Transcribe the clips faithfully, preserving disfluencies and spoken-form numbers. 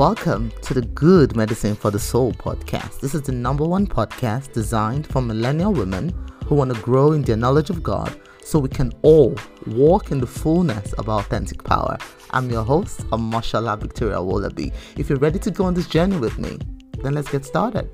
Welcome to the Good Medicine for the Soul podcast. This is the number one podcast designed for millennial women who want to grow in their knowledge of God so we can all walk in the fullness of our authentic power. I'm your host, Mashallah Victoria Wolabi. If you're ready to go on this journey with me, then let's get started.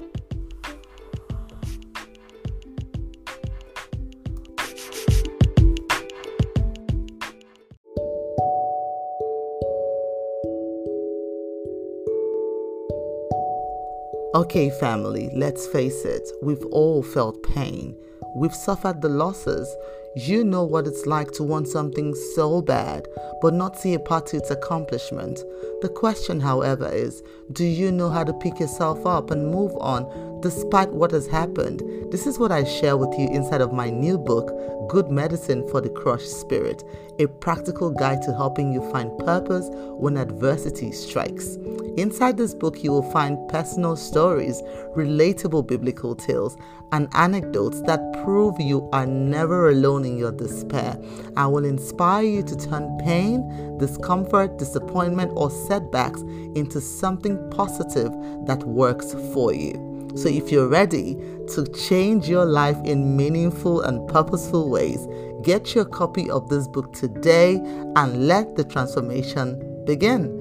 Okay, family, let's face it, we've all felt pain. We've suffered the losses. You know what it's like to want something so bad, but not see a path to its accomplishment. The question, however, is, do you know how to pick yourself up and move on despite what has happened? This is what I share with you inside of my new book, Good Medicine for the Crushed Spirit, a practical guide to helping you find purpose when adversity strikes. Inside this book, you will find personal stories, relatable biblical tales, and anecdotes that prove you are never alone in your despair. I will inspire you to turn pain, discomfort, disappointment, or setbacks into something positive that works for you. So if you're ready to change your life in meaningful and purposeful ways, get your copy of this book today and let the transformation begin.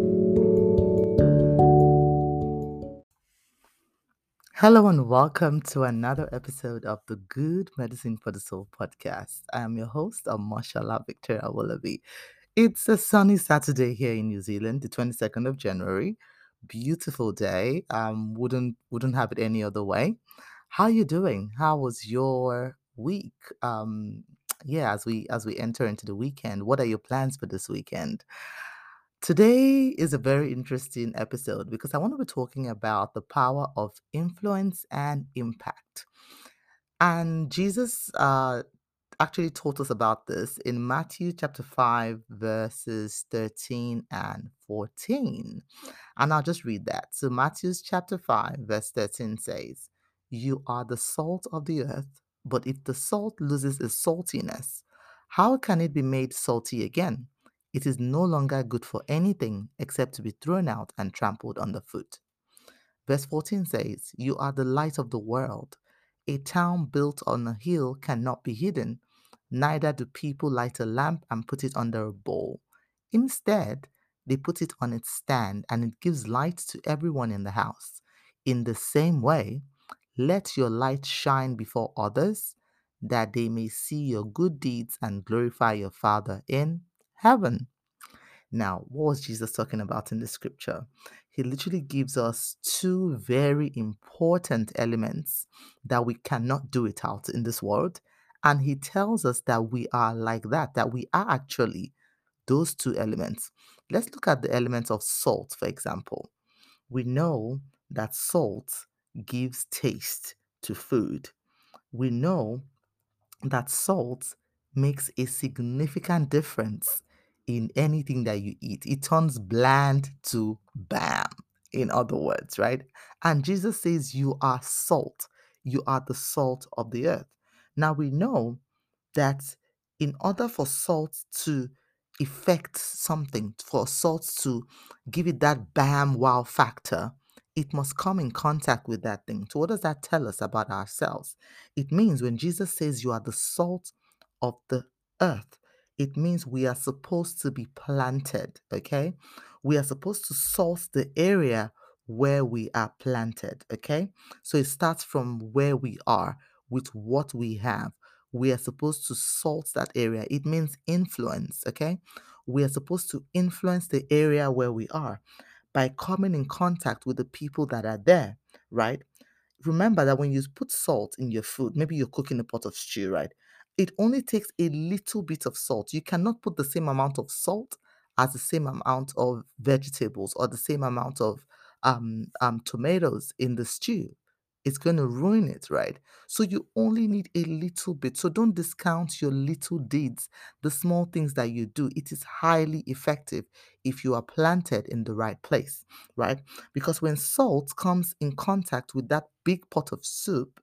Hello and welcome to another episode of the Good Medicine for the Soul podcast. I am your host, Mashallah Victoria Wolabi. It's a sunny Saturday here in New Zealand, the twenty-second of January. Beautiful day. Um, wouldn't wouldn't have it any other way. How are you doing? How was your week? Um, yeah, as we as we enter into the weekend, what are your plans for this weekend? Today is a very interesting episode because I want to be talking about the power of influence and impact. And Jesus uh, actually taught us about this in Matthew chapter five, verses thirteen and fourteen. And I'll just read that. So, Matthew chapter five, verse thirteen says, "You are the salt of the earth, but if the salt loses its saltiness, how can it be made salty again? It is no longer good for anything except to be thrown out and trampled underfoot." Verse fourteen says, "You are the light of the world. A town built on a hill cannot be hidden. Neither do people light a lamp and put it under a bowl. Instead, they put it on its stand, and it gives light to everyone in the house. In the same way, let your light shine before others, that they may see your good deeds and glorify your Father in heaven." Now, what was Jesus talking about in the scripture? He literally gives us two very important elements that we cannot do it out in this world. And he tells us that we are like that, that we are actually those two elements. Let's look at the element of salt, for example. We know that salt gives taste to food. We know that salt makes a significant difference in anything that you eat. It turns bland to bam, in other words, right? And Jesus says, "You are salt. You are the salt of the earth." Now we know that in order for salt to affect something, for salt to give it that bam wow factor, it must come in contact with that thing. So, what does that tell us about ourselves? It means when Jesus says you are the salt of the earth, it means we are supposed to be planted, okay? We are supposed to salt the area where we are planted, okay? So, it starts from where we are with what we have. We are supposed to salt that area. It means influence, okay? We are supposed to influence the area where we are by coming in contact with the people that are there, right? Remember that when you put salt in your food, maybe you're cooking a pot of stew, right? It only takes a little bit of salt. You cannot put the same amount of salt as the same amount of vegetables or the same amount of um, um, tomatoes in the stew. It's going to ruin it, right? So you only need a little bit. So don't discount your little deeds, the small things that you do. It is highly effective if you are planted in the right place, right? Because when salt comes in contact with that big pot of soup,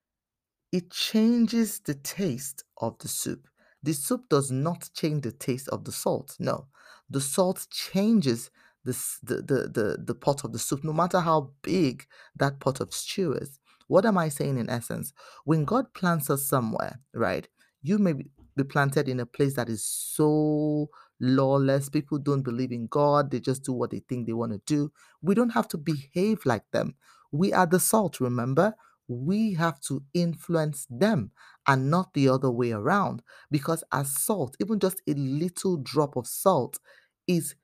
it changes the taste of the soup. The soup does not change the taste of the salt. No, the salt changes this the, the the the pot of the soup, no matter how big that pot of stew is. What am I saying in essence? When God plants us somewhere, right? You may be be planted in a place that is so lawless. People don't believe in God. They just do what they think they want to do. We don't have to behave like them. We are the salt, remember? We have to influence them and not the other way around. Because as salt, even just a little drop of salt is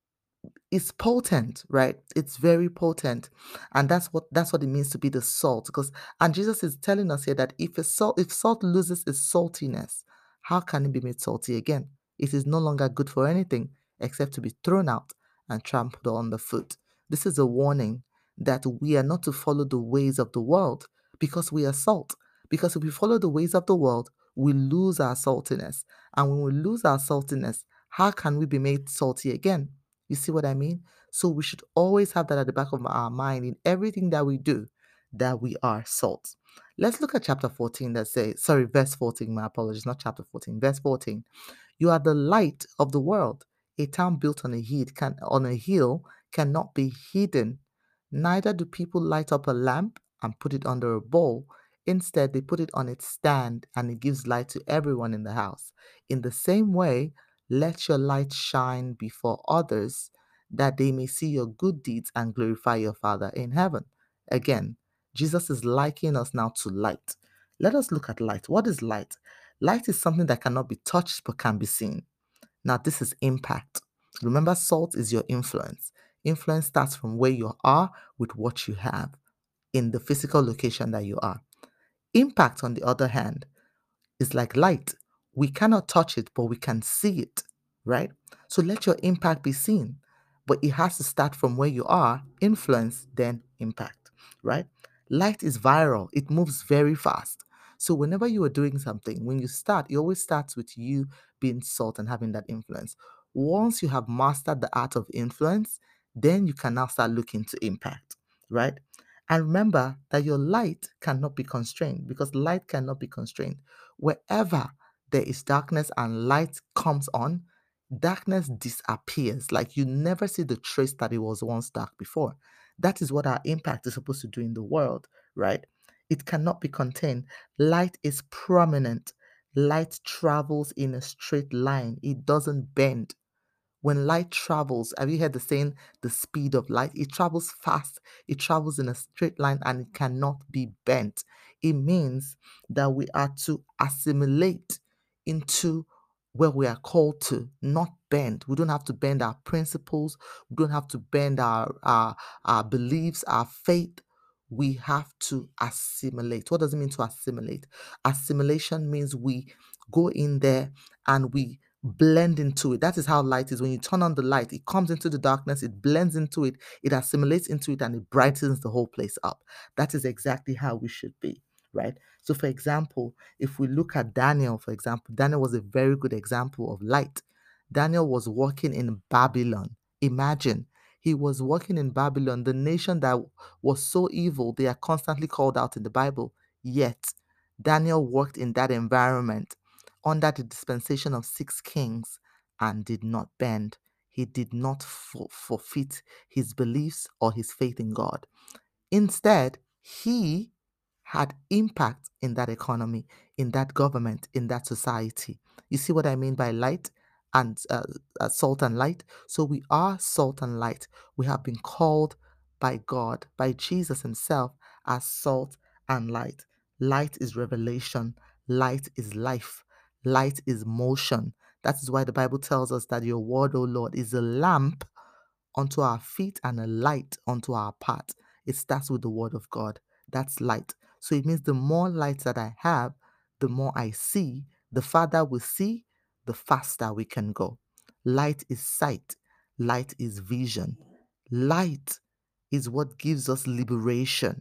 is potent, right? It's very potent. And that's what that's what it means to be the salt. Because and Jesus is telling us here that if a salt if salt loses its saltiness, how can it be made salty again? It is no longer good for anything except to be thrown out and trampled on the foot. This is a warning that we are not to follow the ways of the world because we are salt. Because if we follow the ways of the world, we lose our saltiness. And when we lose our saltiness, how can we be made salty again? You see what I mean? So we should always have that at the back of our mind in everything that we do, that we are salt. Let's look at chapter fourteen that says, sorry, verse fourteen, my apologies, not chapter fourteen, verse fourteen. You are the light of the world. A town built on a hill can on a hill cannot be hidden. Neither do people light up a lamp and put it under a bowl. Instead, they put it on its stand and it gives light to everyone in the house. In the same way, let your light shine before others, that they may see your good deeds and glorify your Father in heaven. Again, Jesus is likening us now to light. Let us look at light. What is light? Light is something that cannot be touched but can be seen. Now, this is impact. Remember, salt is your influence. Influence starts from where you are with what you have in the physical location that you are. Impact, on the other hand, is like light. We cannot touch it, but we can see it, right? So let your impact be seen. But it has to start from where you are, influence, then impact, right? Light is viral, it moves very fast. So whenever you are doing something, when you start, it always starts with you being salt and having that influence. Once you have mastered the art of influence, then you can now start looking to impact, right? And remember that your light cannot be constrained because light cannot be constrained. Wherever there is darkness and light comes on, darkness disappears. Like you never see the trace that it was once dark before. That is what our impact is supposed to do in the world, right? It cannot be contained. Light is prominent. Light travels in a straight line, it doesn't bend. When light travels, have you heard the saying, the speed of light? It travels fast, it travels in a straight line, and it cannot be bent. It means that we are to assimilate into where we are called to, not bend. We don't have to bend our principles, we don't have to bend our, our, our beliefs, our faith. We have to assimilate. What does it mean to assimilate? Assimilation means we go in there and we blend into it. That is how light is. When you turn on the light, it comes into the darkness, it blends into it, it assimilates into it, and it brightens the whole place up. That is exactly how we should be, right? So, for example, if we look at Daniel, for example, Daniel was a very good example of light. Daniel was working in Babylon. Imagine. He was working in Babylon, the nation that was so evil, they are constantly called out in the Bible. Yet, Daniel worked in that environment under the dispensation of six kings and did not bend. He did not for- forfeit his beliefs or his faith in God. Instead, he had impact in that economy, in that government, in that society. You see what I mean by light and uh, uh, salt and light? So we are salt and light. We have been called by God, by Jesus himself, as salt and light. Light is revelation. Light is life. Light is motion. That is why the Bible tells us that your word, O Lord, is a lamp unto our feet and a light unto our path. It starts with the word of God. That's light. So it means the more light that I have, the more I see, the farther we see, the faster we can go. Light is sight. Light is vision. Light is what gives us liberation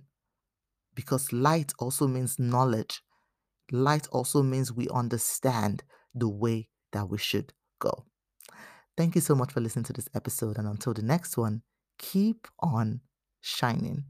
because light also means knowledge. Light also means we understand the way that we should go. Thank you so much for listening to this episode. And until the next one, keep on shining.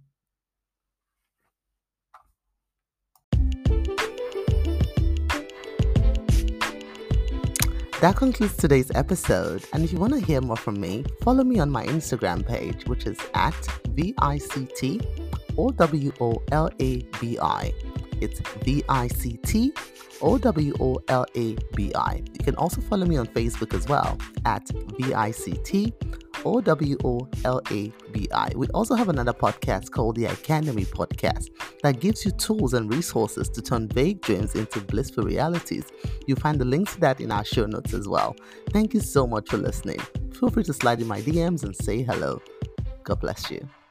That concludes today's episode. And if you want to hear more from me, follow me on my Instagram page, which is at V I C T O W O L A B I. It's V I C T O W O L A B I. You can also follow me on Facebook as well at V I C T O W O L A B I. We also have another podcast called the Academy Podcast that gives you tools and resources to turn vague dreams into blissful realities. You'll find the links to that in our show notes as well. Thank you so much for listening. Feel free to slide in my D Ms and say hello. God bless you.